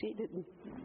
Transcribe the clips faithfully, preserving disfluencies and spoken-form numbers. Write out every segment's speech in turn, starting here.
seated.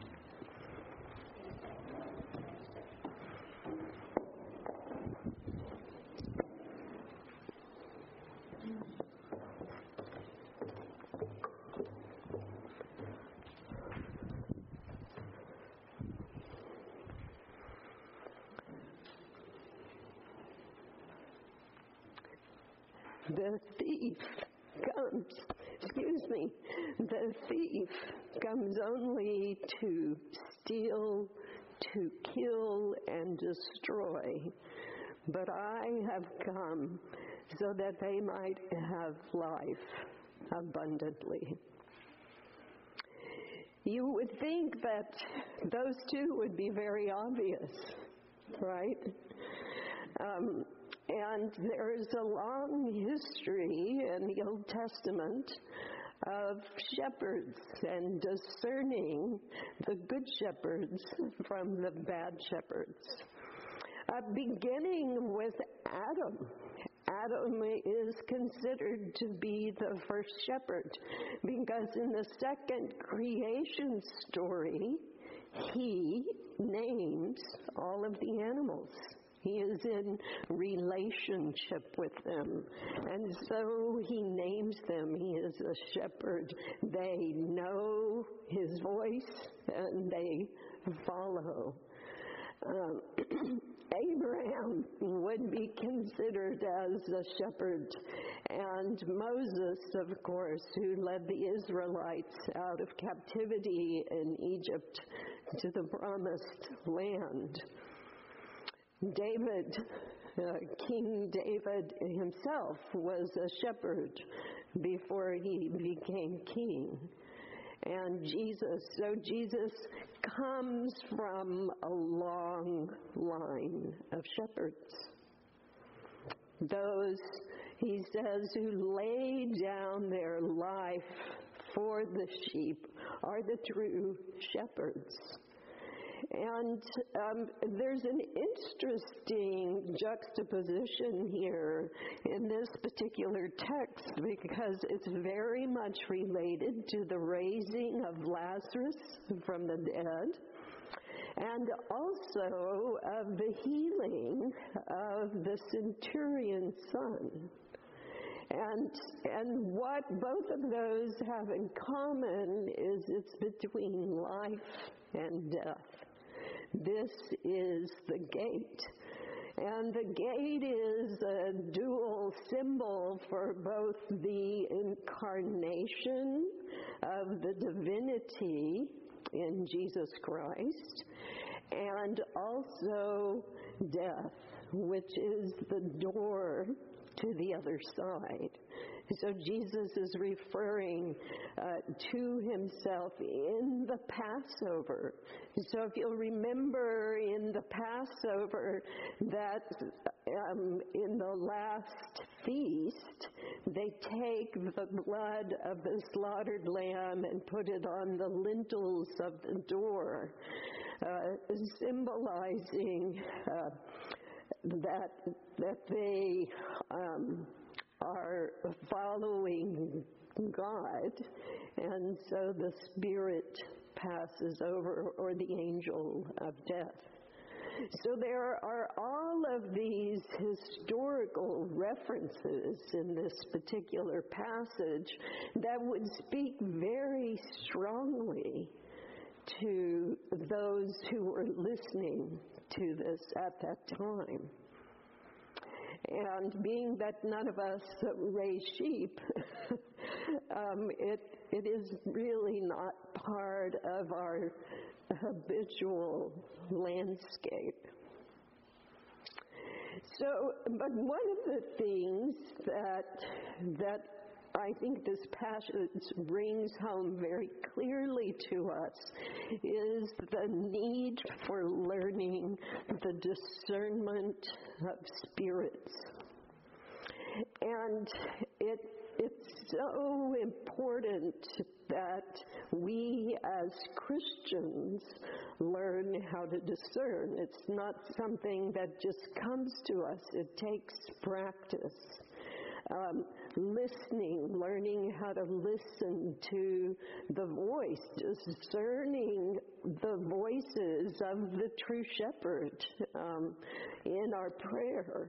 The thief comes, excuse me, the thief comes only to steal, to kill, and destroy. But I have come so that they might have life abundantly. You would think that those two would be very obvious, right? Um, And there's a long history in the Old Testament of shepherds and discerning the good shepherds from the bad shepherds. Uh, beginning with Adam. Adam is considered to be the first shepherd because in the second creation story, he names all of the animals. He is in relationship with them. And so he names them. He is a shepherd. They know his voice and they follow. Um, Abraham would be considered as a shepherd. And Moses, of course, who led the Israelites out of captivity in Egypt to the promised land. David, uh, King David himself was a shepherd before he became king. And Jesus, so Jesus comes from a long line of shepherds. Those, he says, who lay down their life for the sheep are the true shepherds. And um, there's an interesting juxtaposition here in this particular text because it's very much related to the raising of Lazarus from the dead and also of the healing of the centurion's son. And, and what both of those have in common is it's between life and death. This is the gate. And the gate is a dual symbol for both the incarnation of the divinity in Jesus Christ and also death, which is the door to the other side. So Jesus is referring uh, to himself in the Passover. So if you'll remember in the Passover that um, in the last feast, they take the blood of the slaughtered lamb and put it on the lintels of the door, uh, symbolizing uh, that that they um, are following God, and so the Spirit passes over, or the angel of death. So there are all of these historical references in this particular passage that would speak very strongly to those who were listening to this at that time. And being that none of us raise sheep, um, it it is really not part of our habitual landscape. So, but one of the things that that I think this passage brings home very clearly to us is the need for learning the discernment of spirits. And it it's so important that we as Christians learn how to discern. It's not something that just comes to us. It takes practice. Um, listening, learning how to listen to the voice, discerning the voices of the true shepherd um, in our prayer.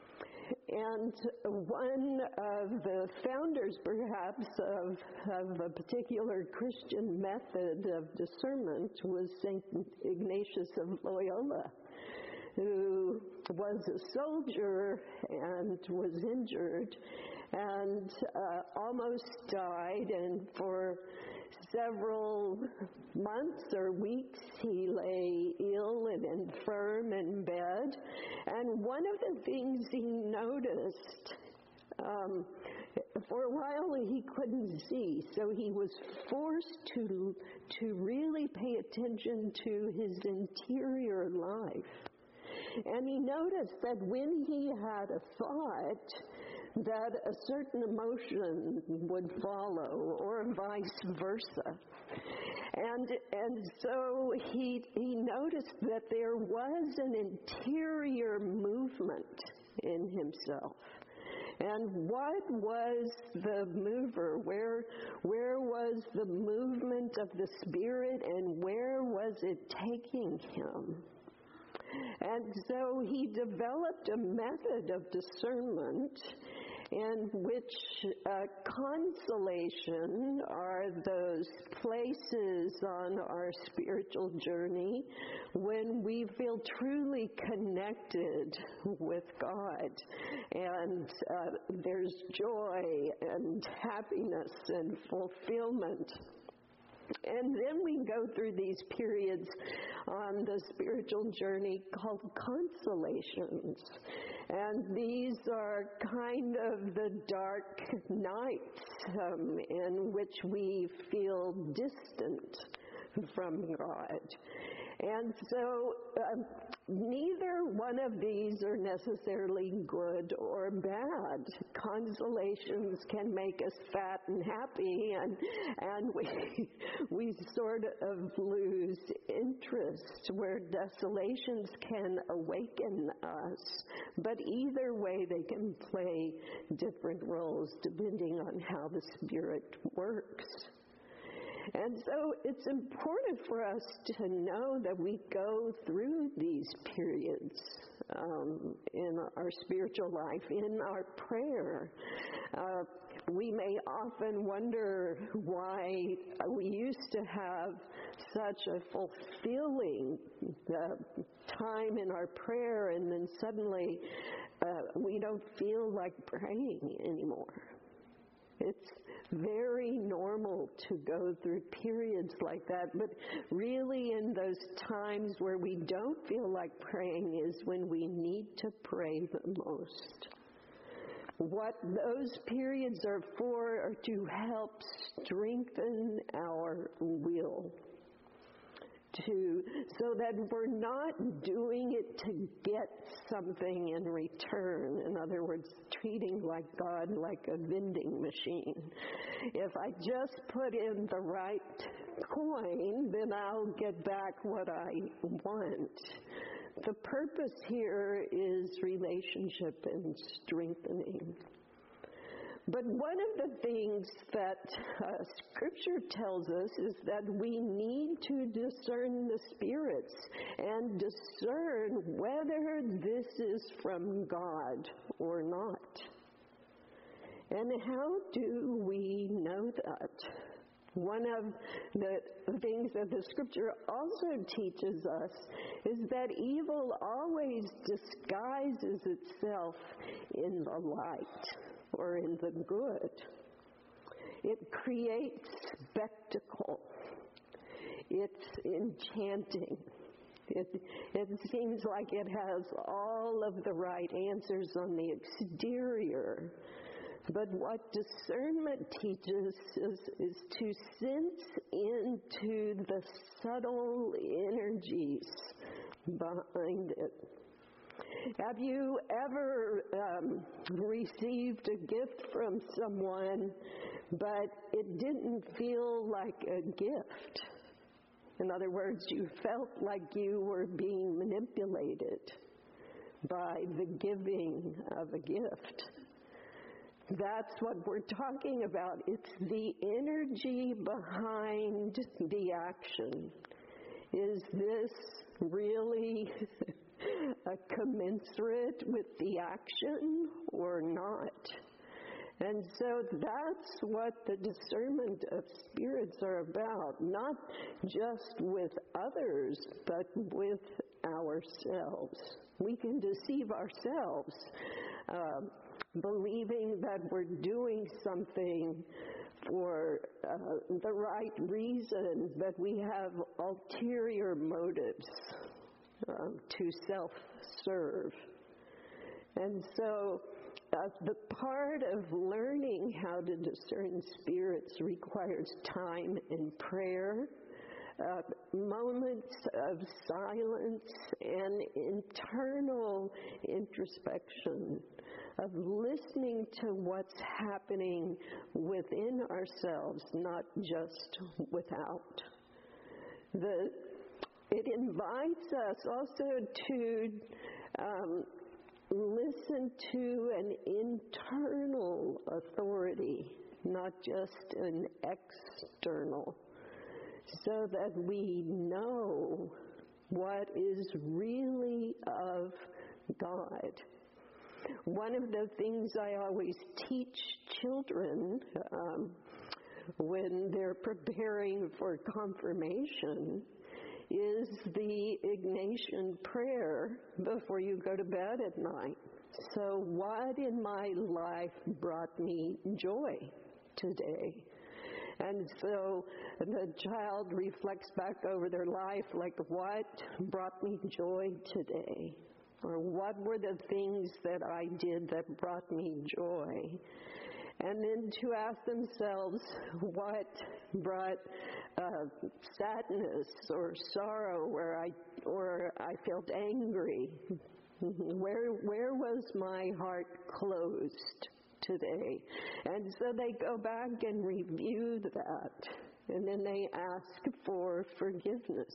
And one of the founders, perhaps, of, of a particular Christian method of discernment was Saint Ignatius of Loyola, who was a soldier and was injured and uh, almost died, and for several months or weeks he lay ill and infirm in bed. And one of the things he noticed, um, for a while he couldn't see, so he was forced to, to really pay attention to his interior life. And he noticed that when he had a thought, that a certain emotion would follow, or vice versa. And and so he he noticed that there was an interior movement in himself. And what was the mover? Where where was the movement of the Spirit, and where was it taking him? And so he developed a method of discernment in which uh, consolation are those places on our spiritual journey when we feel truly connected with God. And uh, there's joy and happiness and fulfillment. And then we go through these periods on the spiritual journey called consolations. And these are kind of the dark nights um, in which we feel distant from God. And so um, neither one of these are necessarily good or bad. Consolations can make us fat and happy, and and we we sort of lose interest, where desolations can awaken us. But either way, they can play different roles depending on how the Spirit works. And so it's important for us to know that we go through these periods um, in our spiritual life, in our prayer. Uh, we may often wonder why we used to have such a fulfilling uh, time in our prayer, and then suddenly uh, we don't feel like praying anymore. It's very normal to go through periods like that, but really in those times where we don't feel like praying is when we need to pray the most. What those periods are for are to help strengthen our will. To, so that we're not doing it to get something in return. In other words, treating like God like a vending machine. If I just put in the right coin, then I'll get back what I want. The purpose here is relationship and strengthening. But one of the things that uh, Scripture tells us is that we need to discern the spirits and discern whether this is from God or not. And how do we know that? One of the things that the Scripture also teaches us is that evil always disguises itself in the light or in the good. It creates spectacle. It's enchanting. It, it seems like it has all of the right answers on the exterior. But what discernment teaches is, is to sense into the subtle energies behind it. Have you ever um, received a gift from someone, but it didn't feel like a gift? In other words, you felt like you were being manipulated by the giving of a gift. that's what we're talking about. It's the energy behind the action. Is this really a commensurate with the action or not? And so that's what the discernment of spirits are about, not just with others, but with ourselves. We can deceive ourselves, uh, believing that we're doing something for uh, the right reason, but we have ulterior motives uh, to self-serve. And so uh, the part of learning how to discern spirits requires time in prayer, Uh, moments of silence and internal introspection, of listening to what's happening within ourselves, not just without. The, it invites us also to um, listen to an internal authority, not just an external, so that we know what is really of God. One of the things I always teach children um, when they're preparing for confirmation is the Ignatian prayer before you go to bed at night. So what in my life brought me joy today? And so the child reflects back over their life, like, what brought me joy today? Or what were the things that I did that brought me joy? And then to ask themselves what brought uh, sadness or sorrow, where I or I felt angry. Where where was my heart closed today? And so they go back and review that, and then they ask for forgiveness.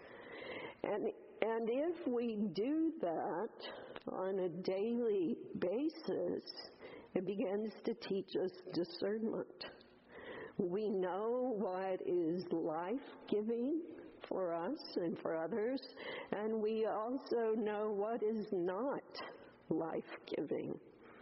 And and if we do that on a daily basis, it begins to teach us discernment. We know what is life-giving for us and for others, and we also know what is not life-giving.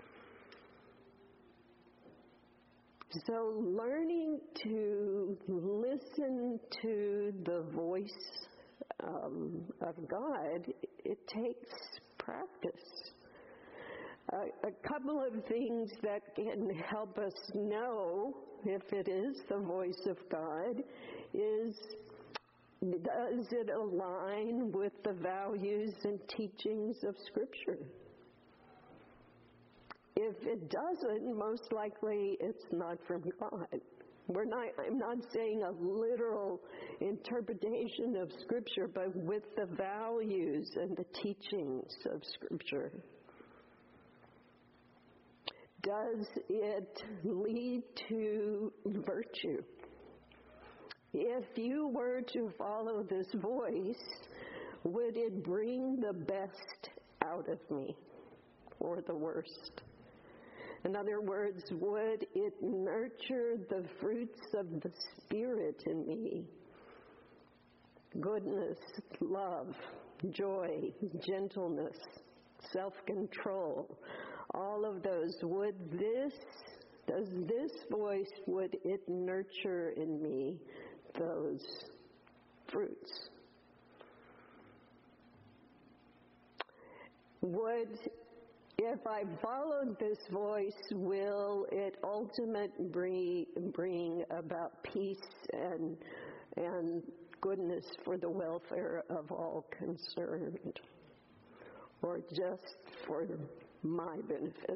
So learning to listen to the voice um, of God, it takes practice. Uh, a couple of things that can help us know if it is the voice of God is, does it align with the values and teachings of Scripture? If it doesn't, most likely it's not from God. We're not, I'm not saying a literal interpretation of Scripture, but with the values and the teachings of Scripture. Does it lead to virtue? If you were to follow this voice, would it bring the best out of me or the worst? In other words, would it nurture the fruits of the Spirit in me? Goodness, love, joy, gentleness, self-control, all of those. Would this, does this voice, would it nurture in me those fruits? Would, if I followed this voice, will it ultimately bring, bring about peace and, and goodness for the welfare of all concerned? Or just for my benefit?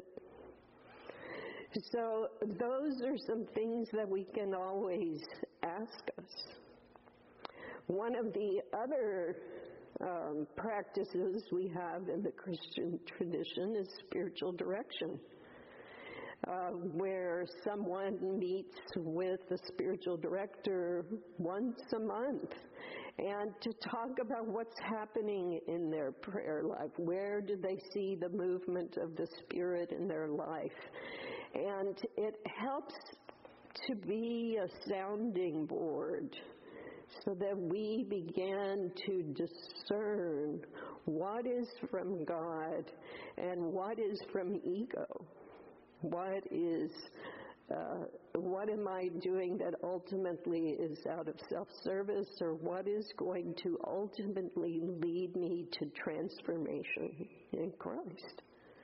So those are some things that we can always ask us. One of the other um, practices we have in the Christian tradition is spiritual direction, uh, where someone meets with the spiritual director once a month and to talk about what's happening in their prayer life. Where do they see the movement of the Spirit in their life? And it helps to be a sounding board so that we begin to discern what is from God and what is from ego. What is, uh, what am I doing that ultimately is out of self-service, or what is going to ultimately lead me to transformation in Christ?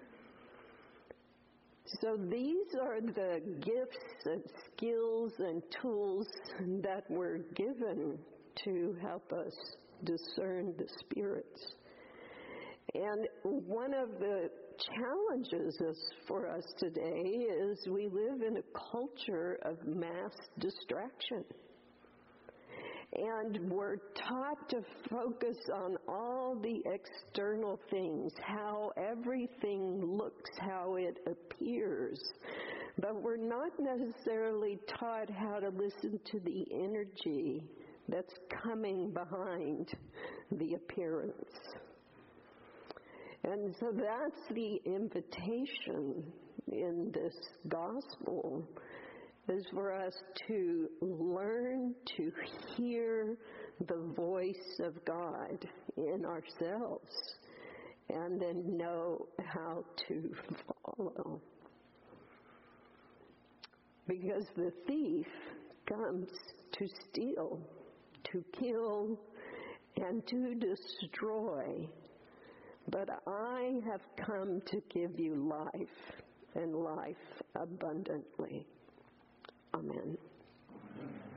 So these are the gifts and skills and tools that were given to help us discern the spirits. And one of the challenges for us today is we live in a culture of mass distraction. And we're taught to focus on all the external things, how everything looks, how it appears. But we're not necessarily taught how to listen to the energy that's coming behind the appearance. And so that's the invitation in this gospel, is for us to learn to hear the voice of God in ourselves and then know how to follow. Because the thief comes to steal, to kill, and to destroy. But I have come to give you life, and life abundantly. Amen.